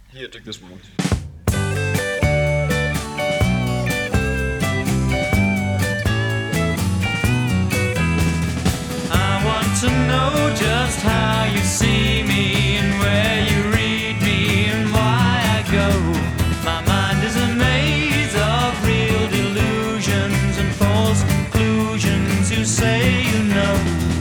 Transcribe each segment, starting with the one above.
Here, take this one. I want to know just how you see me and where you read me and why I go. My mind is a maze of real delusions and false conclusions. You say you know.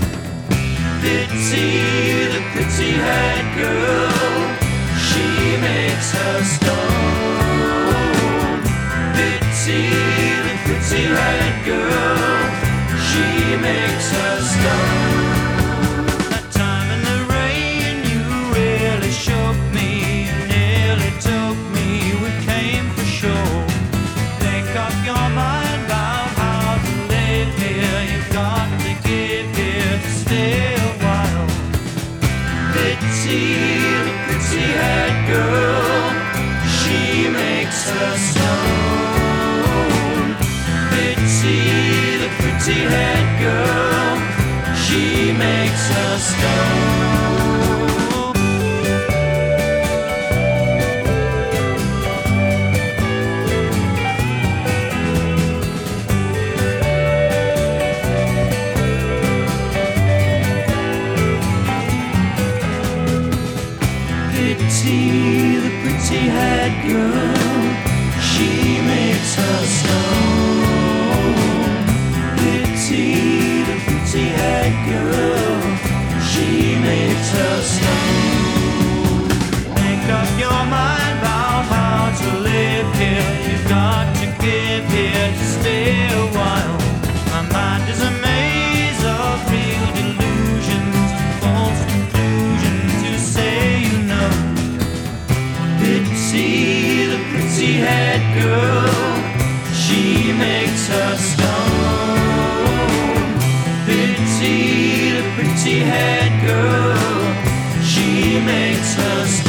Pity the pretty-haired girl, she makes her stone. Pity the pretty-haired girl, she makes her stone. That time in the rain you really shook me, you nearly took me, we came for sure. Make up your mind about how to live here, you've got to give here to stay a while. Pity the pretty-haired girl, she makes her stone. Pity the pretty-haired girl, she makes her stone. Pity the pretty-haired girl, she makes her stone. Pity the pretty-haired girl, she makes her stone. Make up your mind about how to live here, you've got to give here to stay a while. My mind is a maze of real delusions and false conclusions. You say you know. Pity the pretty-haired girl, she makes her stone. Pity the pretty-haired girl, she makes her stone.